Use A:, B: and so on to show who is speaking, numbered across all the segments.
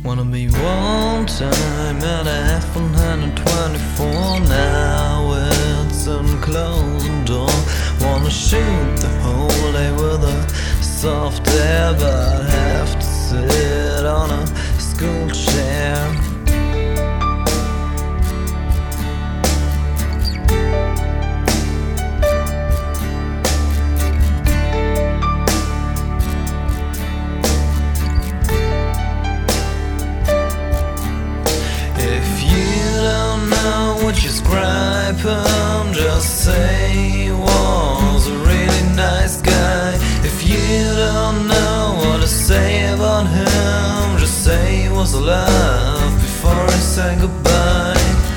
A: Wanna be one time at a F-124. Now it's unclosed the door. Wanna shoot the whole day with a soft air, but have to sit on a school chair. Would you describe him? Just say he was a really nice guy. If you don't know what to say about him, just say he was alive before he said goodbye.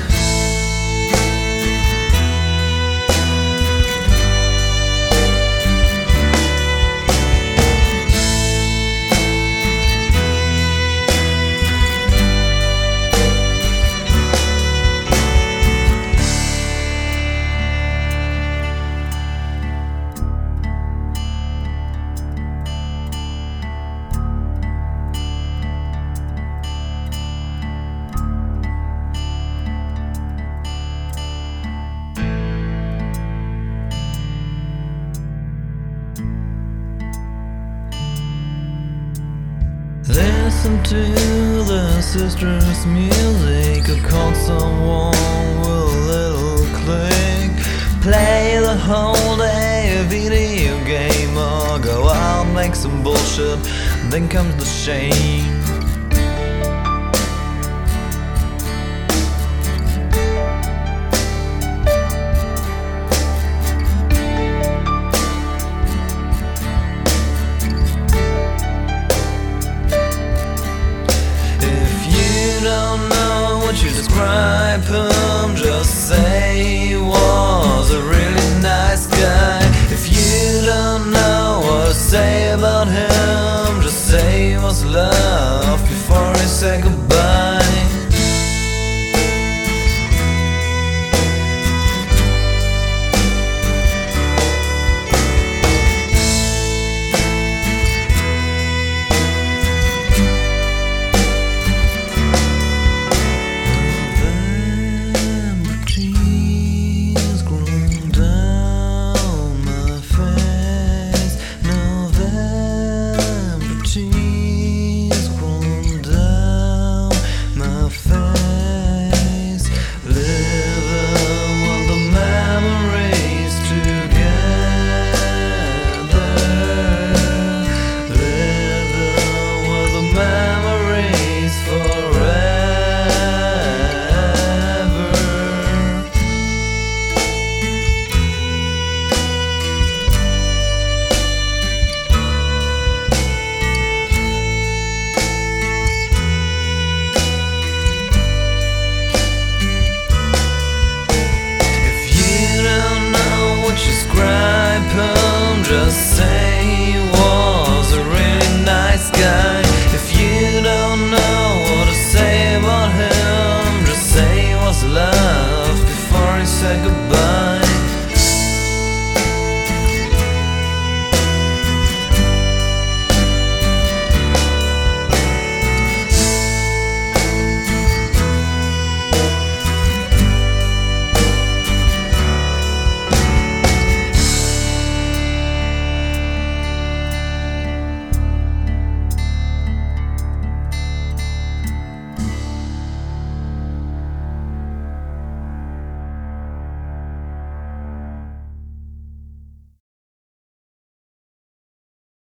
A: Listen to the sisters' music, or call someone with a little click. Play the whole day a video game, or go out make some bullshit. Then comes the shame.